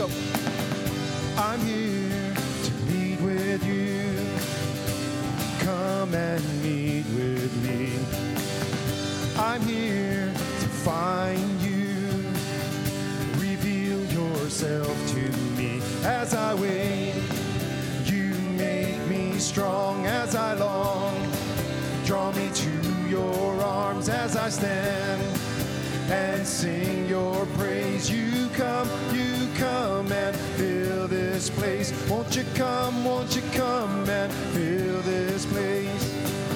go. I'm here to meet with you. Come and meet with me. I'm here to find you. Reveal yourself to me as I wait. You make me strong as I long. Draw me to your arms as I stand and sing your praise. You come and fill this place. Won't you come and fill this place?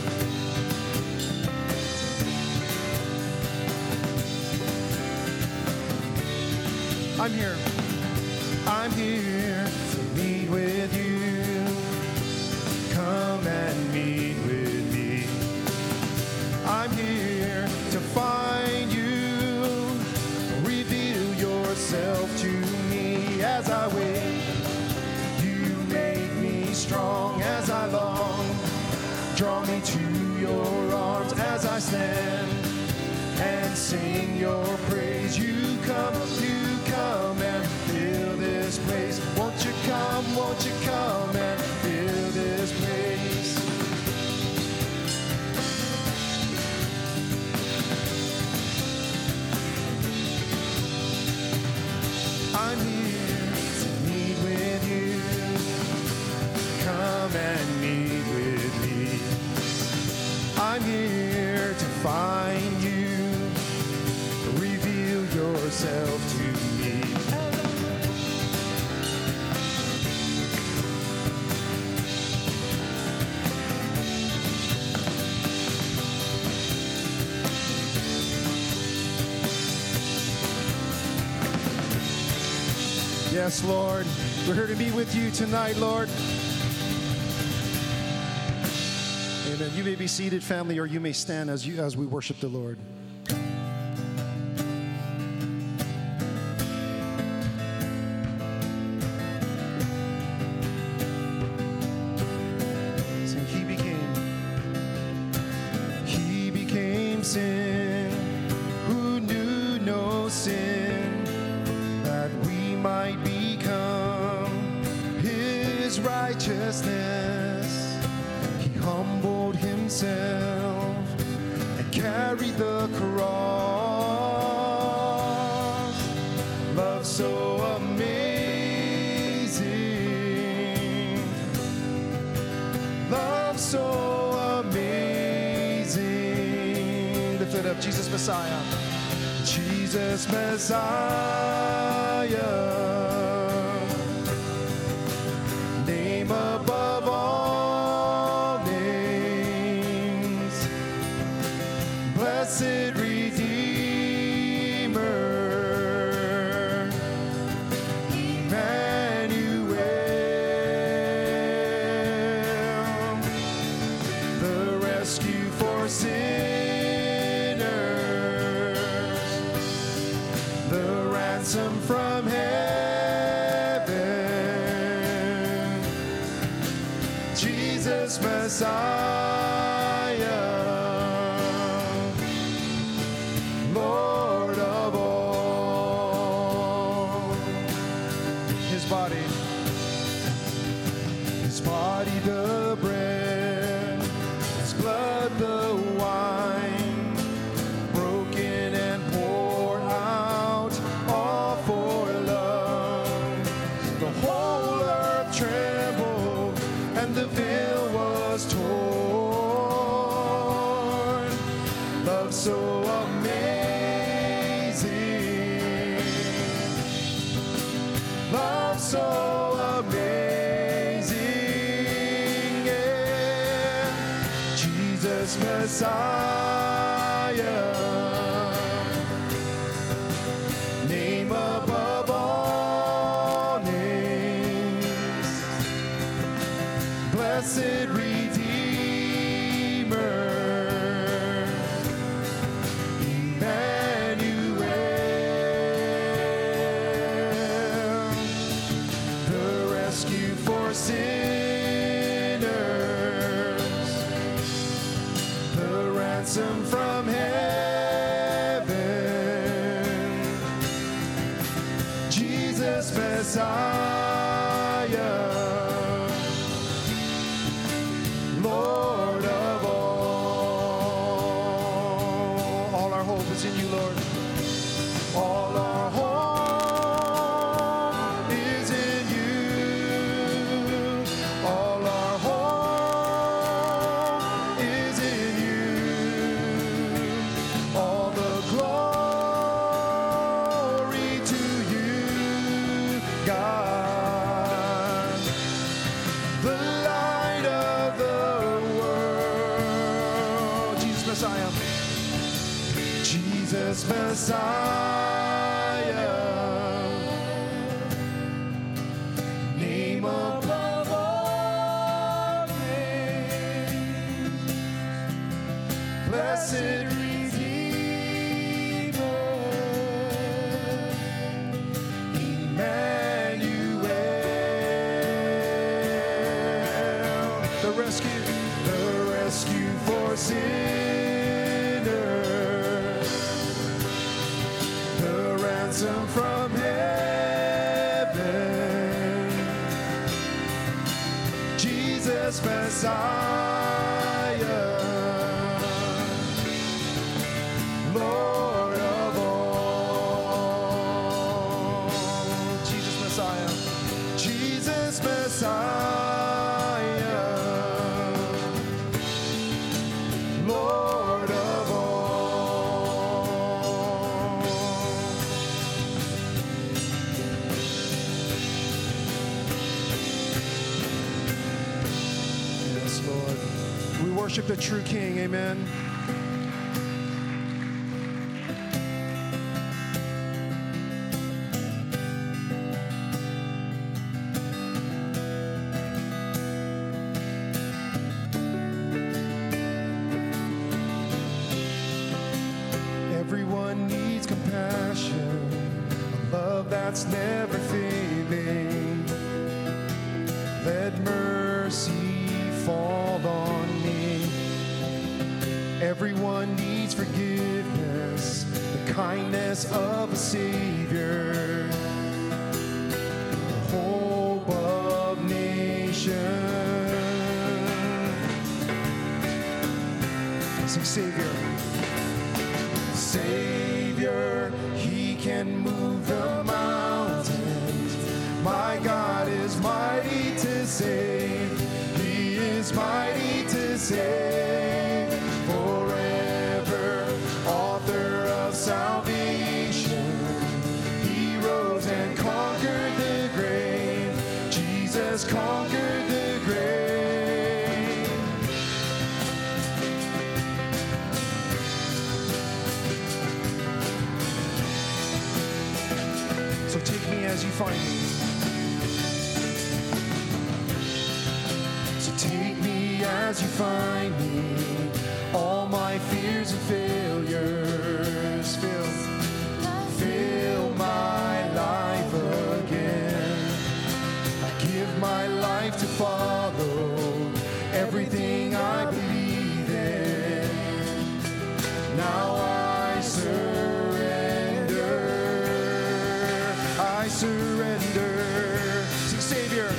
I'm here to meet with you. Come and meet with me. I'm here to find you. Reveal yourself to me as I wait. You make me strong as I long. Draw me to your arms as I stand and sing your praise. You come and fill this place. Won't you come and fill this place? I'm here to meet with you. Come and meet with me. I'm here to find you. Reveal yourself to me. Yes, Lord. We're here to be with you tonight, Lord. Amen. You may be seated, family, or you may stand as we worship the Lord. So he became sin, who knew no sin, that we might become his righteousness. He humbled himself and carried the cross. Love so amazing. Love so amazing. Lift it up, Jesus Messiah. Jesus Messiah, name above all names, blessed Redeemer, Emmanuel, the rescue for sinners, the ransom from heaven, Jesus Messiah, Lord of all. His body the bread, his blood the wine, broken and poured out, all for love. The whole earth trembled and the veil was torn. Love so amazing. Love so amazing. Yeah. Jesus Messiah, name above all names, blessed Redeemer, Emmanuel, the rescue for sinners, the ransom from heaven, Jesus Messiah, Lord of all. All our hope is in you, Lord. All our hope is in you. All our hope is in you. All the glory to you, God, the light of the world. Jesus Messiah. Jesus Messiah, name above all names, blessed Redeemer, Emmanuel, the rescue for sinners, the ransom from heaven, Jesus Messiah, Lord of all. Jesus Messiah, Jesus Messiah, Lord of all. Yes, Lord. We worship the true King. Amen. Everyone needs compassion, a love that's never failing. Let mercy fall on me. Everyone needs forgiveness, the kindness of a Savior, the hope of nations. Sing Savior. Savior, He can move the mountains. My God is mighty to save. He is mighty to save. Forever, author of salvation. He rose and conquered the grave. Jesus conquered the grave. So take me as you find me. So take me as you find me. All my fears and failures fill my life again. I give my life to follow everything I believe in. Now I surrender. I surrender. Sing Savior.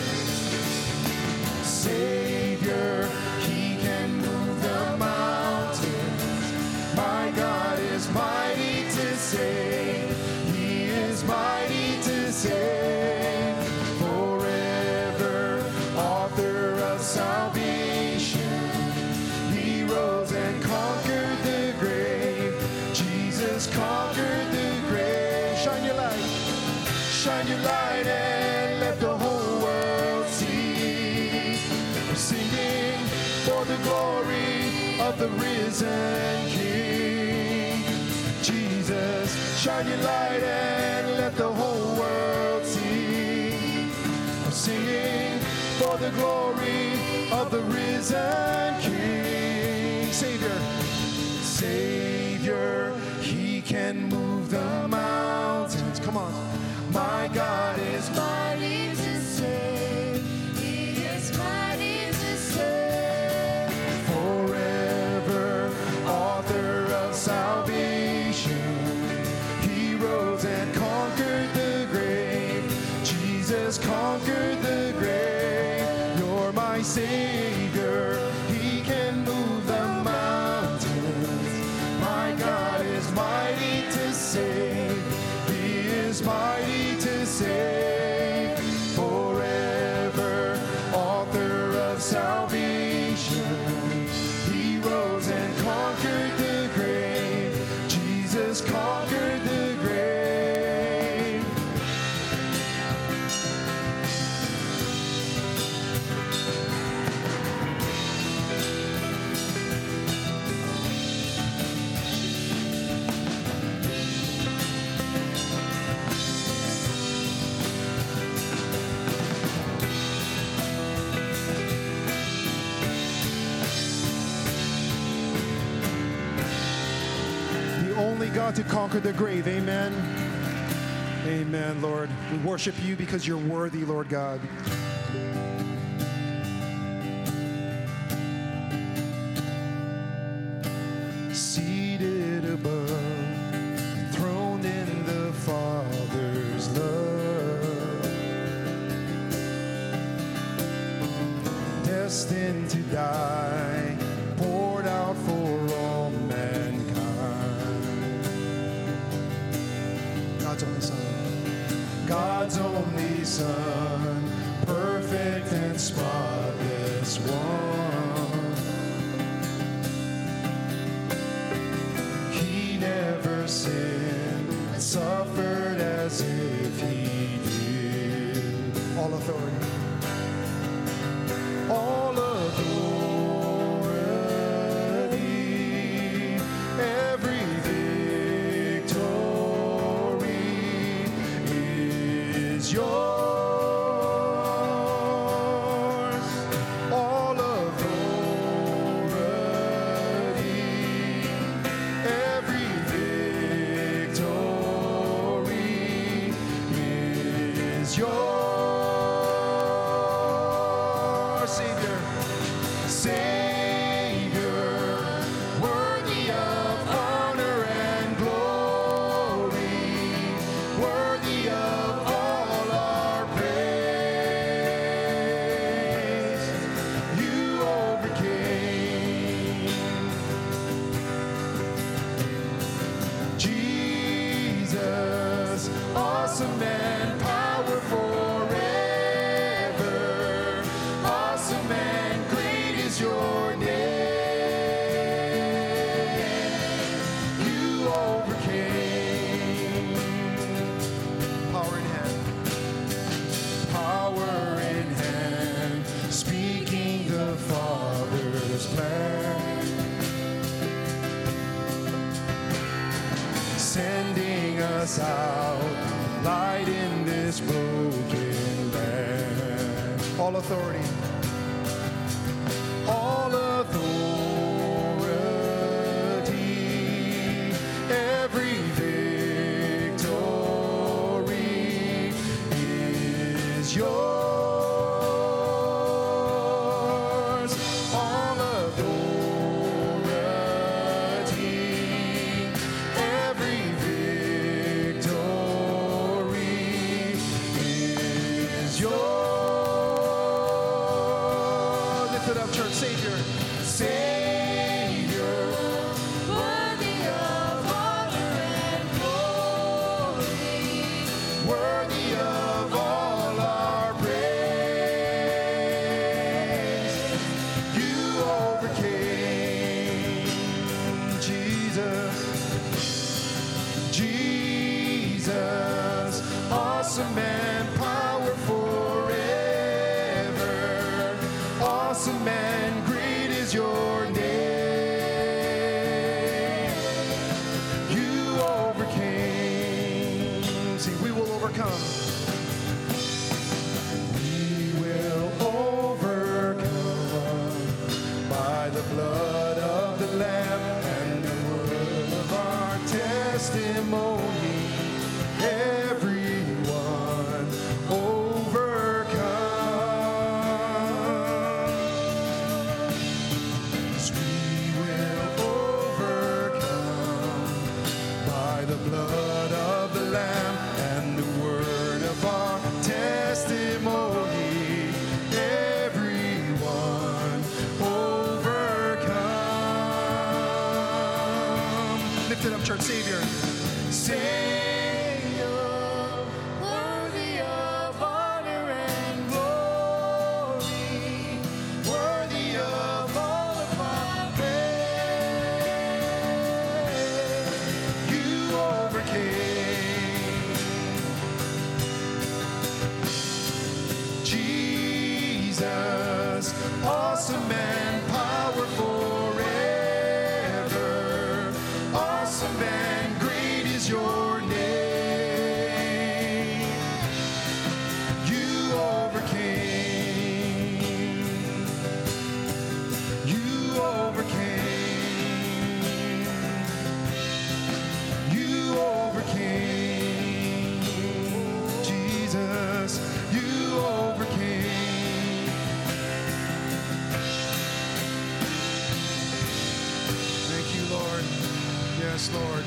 Savior, He can move the mountains. My God is mighty to save. He is mighty to save. Forever, author of salvation. He rose and conquered the grave. Jesus conquered the grave. Shine your light. Shine your light and let the whole world see. We're singing for the glory of the risen King. Jesus, shine your light and let the whole world see. We're singing for the glory of the risen King. Savior, Savior, He can move the mountains. Come on. My God is mighty to save. He is mighty to save. Forever, author of salvation. He rose and conquered the grave. Jesus conquered the grave. You're my Savior. He can move the mountains. My God is mighty to save. He is mighty to save. Forever, author of salvation. He rose and conquered the grave. Jesus conquered the grave. Only God to conquer the grave. Amen. Amen, Lord. We worship you because you're worthy, Lord God. Seated above, throned in the Father's love, destined to die, poured out for all mankind. God's only Son. God's only Son, perfect and spotless one. He never sinned, suffered as if he did. All authority. All authority, every yours, all authority, every victory is yours, Savior, Savior, worthy of honor and glory, worthy of awesome and power forever. Awesome and great is your name. You overcame. Power in hand. Power in hand. Speaking the Father's plan. Sending us out. Light in this broken land. All authority. All authority. Every victory is yours. All authority. Every lift it up, church. Savior, Savior, worthy of honor and glory, worthy of all our praise. You overcame, Jesus, Jesus, awesome and powerful. Awesome and great is your name. You overcame. See, we will overcome. We will overcome by the blood of the Lamb and the word of our testimony. Everyone overcome. church. Savior. Savior, worthy of honor and glory, worthy of all of our praise. You overcame. Jesus, awesome and powerful forever. Awesome and great is your name. You overcame. You overcame. You overcame. Jesus, you overcame. Thank you, Lord. Yes, Lord.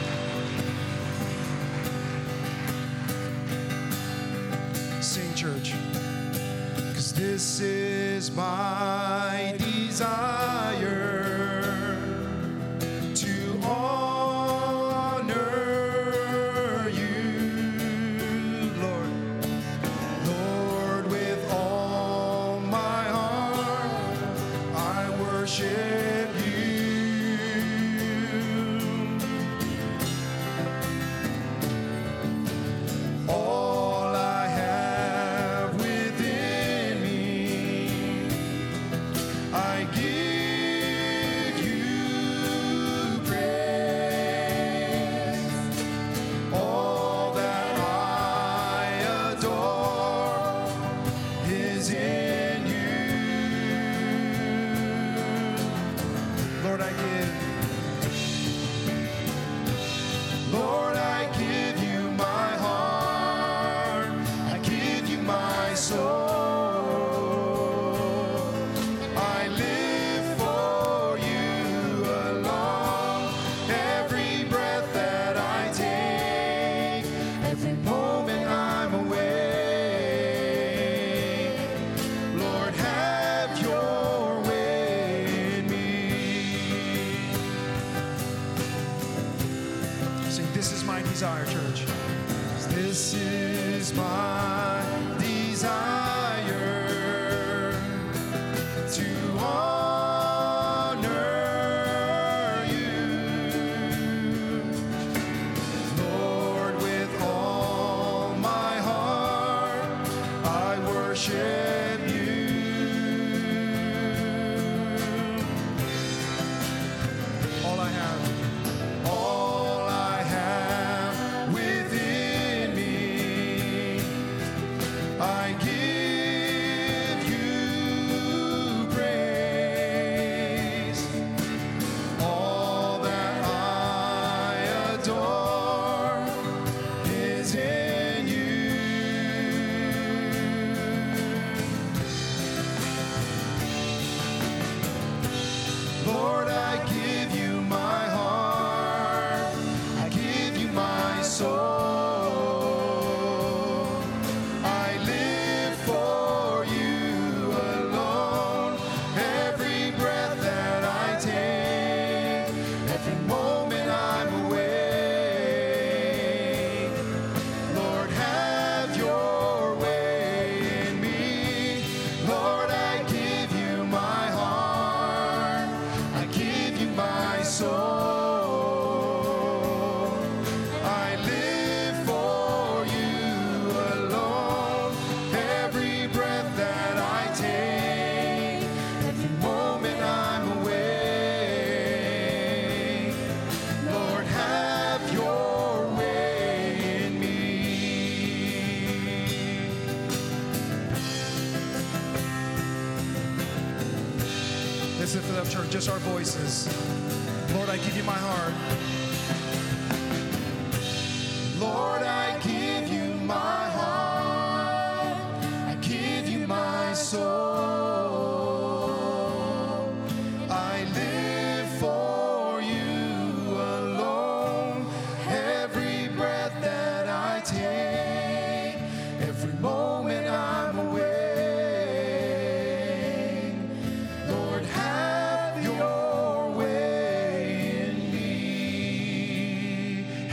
Sing, church. 'Cause this is my desire to honor you, Lord. Lord, with all my heart, I worship you. All I have within me, I give you praise. All that I adore is in you. Lord, I give. Lord, I give you my heart. I give you my soul. I live for you alone. Every breath that I take, every moment I'm awake. Lord, have your way in me. Sing, this is my desire, church. This is my desire to honor you, Lord, with all my heart. I worship you. All I have. All I have within me, I give you praise. All that I adore is in you. Lord, I give you my heart. I give you my soul. I live for you alone. Every breath that I take, every moment I'm awake. Lord, have your way in me. Lord, I give you my heart. I give you my soul. I live for you alone. Every breath that I take, every moment I'm awake. Lord, have your way in me. Let's lift it up, church, just our voices. Lord, I give you my heart. Lord, I give you my heart. I give you my soul. I live for you alone. Every breath that I take, every moment I'm awake. Lord, have your way in me.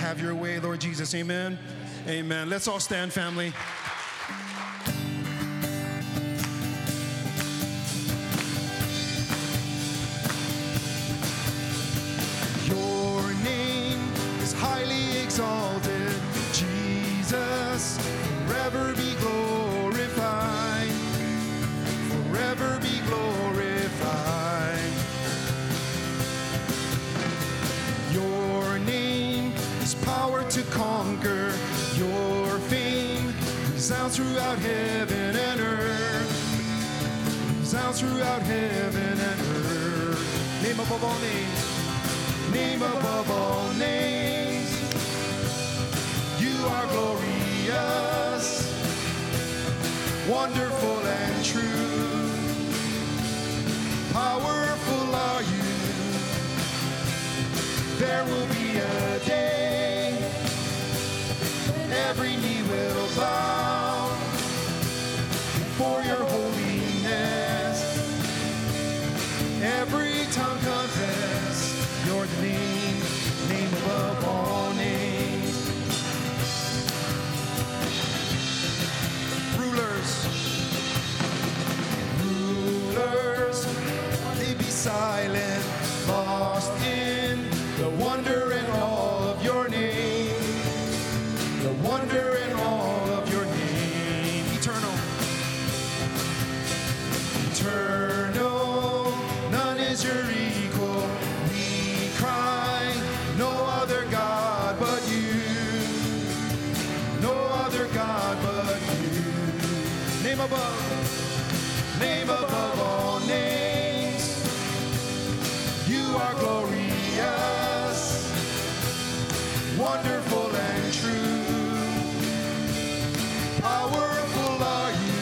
have your way, Lord Jesus. Amen. Amen. Let's all stand, family. Your name is highly exalted, Jesus, forever be glorified, forever be glorified. Your name is power to conquer, your fame resounds throughout heaven and earth, resounds throughout heaven and earth. Name above all names, name above all names. You are glorious, wonderful and true. Powerful are you. There will be a day when every knee will bow before your holiness. Every tongue confess you're the name, name above all names. Rulers, they be silent, lost in the wonder and awe of your name, the wonder and awe of your name. Eternal, eternal, none is your equal. We cry, no other God but you, no other God but you. Name above all names. You are glorious, wonderful and true. Powerful are you.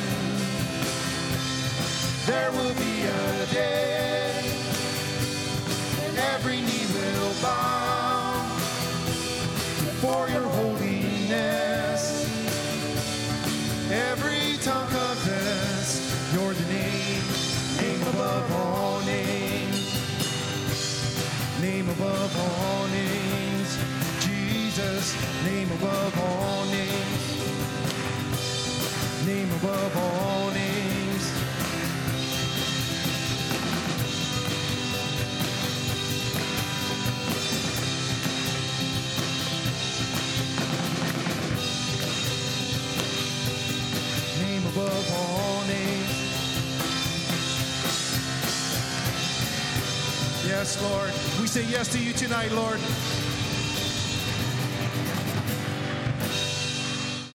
There will be a day when every knee will bow before your holiness. Every tongue confess you're the name, name above all names, name above all names. Jesus, name above all names, name above all names. Name above all names. Yes, Lord. We say yes to you tonight, Lord.